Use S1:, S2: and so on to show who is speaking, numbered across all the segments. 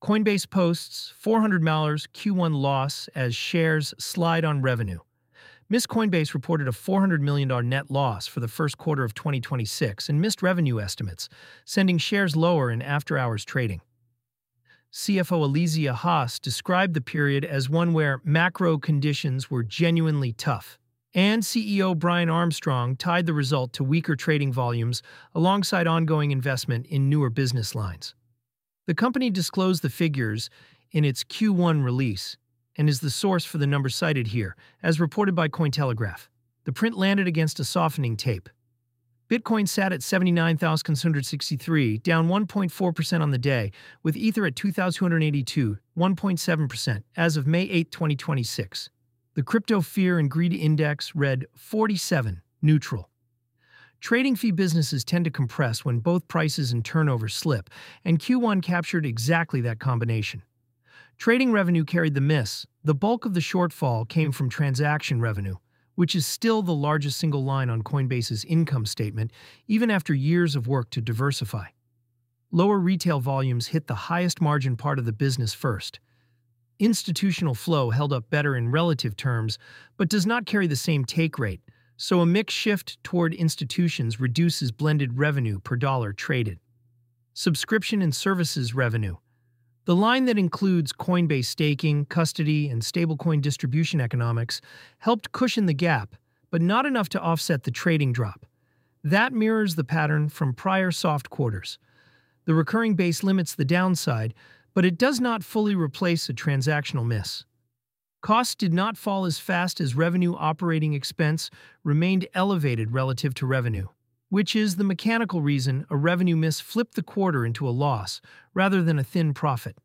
S1: Coinbase posts $400 Q1 loss as shares slide on revenue. Miss Coinbase reported a $400 million net loss for the first quarter of 2026 and missed revenue estimates, sending shares lower in after-hours trading. CFO Alesia Haas described the period as one where macro conditions were genuinely tough, and CEO Brian Armstrong tied the result to weaker trading volumes alongside ongoing investment in newer business lines. The company disclosed the figures in its Q1 release and is the source for the numbers cited here, as reported by Cointelegraph. The print landed against a softening tape. Bitcoin sat at 79,663, down 1.4% on the day, with Ether at 2,282, 1.7%, as of May 8, 2026. The Crypto Fear and Greed Index read 47, neutral. Trading fee businesses tend to compress when both prices and turnover slip, and Q1 captured exactly that combination. Trading revenue carried the miss. The bulk of the shortfall came from transaction revenue, which is still the largest single line on Coinbase's income statement, even after years of work to diversify. Lower retail volumes hit the highest margin part of the business first. Institutional flow held up better in relative terms, but does not carry the same take rate, so a mix shift toward institutions reduces blended revenue per dollar traded. Subscription and services revenue. The line that includes Coinbase staking, custody, and stablecoin distribution economics helped cushion the gap, but not enough to offset the trading drop. That mirrors the pattern from prior soft quarters. The recurring base limits the downside, but it does not fully replace a transactional miss. Costs did not fall as fast as revenue. Operating expense remained elevated relative to revenue, which is the mechanical reason a revenue miss flipped the quarter into a loss rather than a thin profit.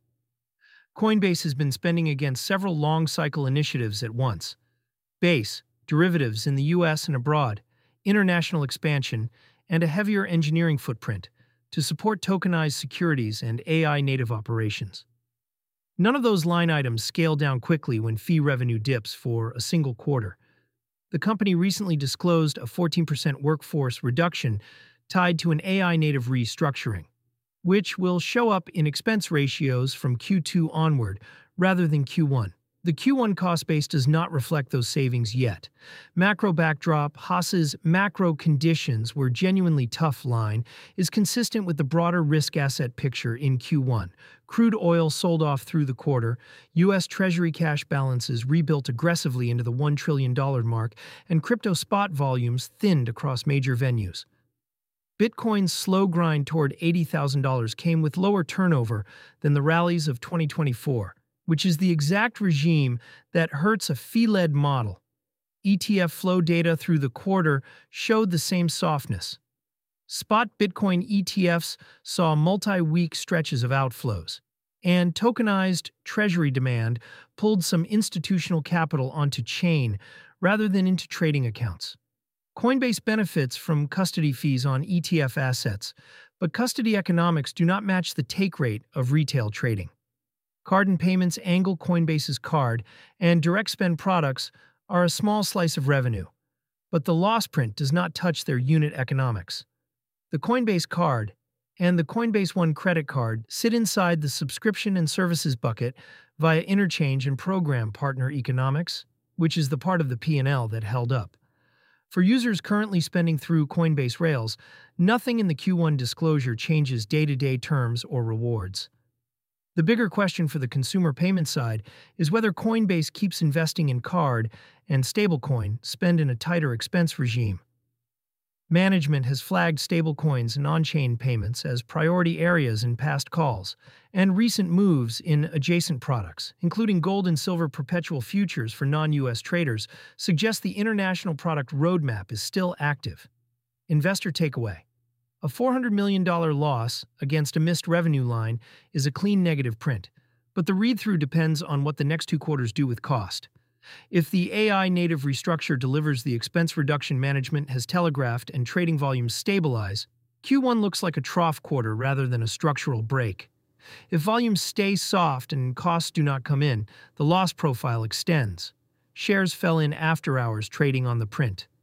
S1: Coinbase has been spending against several long-cycle initiatives at once: Base, derivatives in the US and abroad, international expansion, and a heavier engineering footprint to support tokenized securities and AI-native operations. None of those line items scale down quickly when fee revenue dips for a single quarter. The company recently disclosed a 14% workforce reduction tied to an AI-native restructuring, which will show up in expense ratios from Q2 onward rather than Q1. The Q1 cost base does not reflect those savings yet. Macro backdrop. Haas's macro conditions were genuinely tough line is consistent with the broader risk asset picture in Q1. Crude oil sold off through the quarter, U.S. Treasury cash balances rebuilt aggressively into the $1 trillion mark, and crypto spot volumes thinned across major venues. Bitcoin's slow grind toward $80,000 came with lower turnover than the rallies of 2024, which is the exact regime that hurts a fee-led model. ETF flow data through the quarter showed the same softness. Spot Bitcoin ETFs saw multi-week stretches of outflows, and tokenized treasury demand pulled some institutional capital onto chain rather than into trading accounts. Coinbase benefits from custody fees on ETF assets, but custody economics do not match the take rate of retail trading. Card and payments angle. Coinbase's card and direct spend products are a small slice of revenue, but the loss print does not touch their unit economics. The Coinbase card and the Coinbase One credit card sit inside the subscription and services bucket via interchange and program partner economics, which is the part of the P&L that held up. For users currently spending through Coinbase Rails, nothing in the Q1 disclosure changes day-to-day terms or rewards. The bigger question for the consumer payment side is whether Coinbase keeps investing in card and stablecoin spend in a tighter expense regime. Management has flagged stablecoins and on-chain payments as priority areas in past calls, and recent moves in adjacent products, including gold and silver perpetual futures for non-US traders, suggest the international product roadmap is still active. Investor takeaway. A $400 million loss against a missed revenue line is a clean negative print, but the read-through depends on what the next 2 quarters do with cost. If the AI-native restructure delivers the expense reduction management has telegraphed and trading volumes stabilize, Q1 looks like a trough quarter rather than a structural break. If volumes stay soft and costs do not come in, the loss profile extends. Shares fell in after hours trading on the print.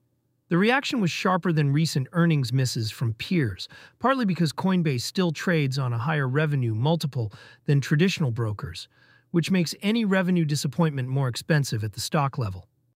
S1: The reaction was sharper than recent earnings misses from peers, partly because Coinbase still trades on a higher revenue multiple than traditional brokers, which makes any revenue disappointment more expensive at the stock level.